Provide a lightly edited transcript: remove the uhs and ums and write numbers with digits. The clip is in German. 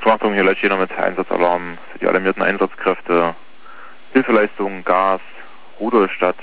Notwartung, hier Leitstehner mit Einsatzalarm für die alarmierten Einsatzkräfte. Hilfeleistung, Gas, Rudolstadt.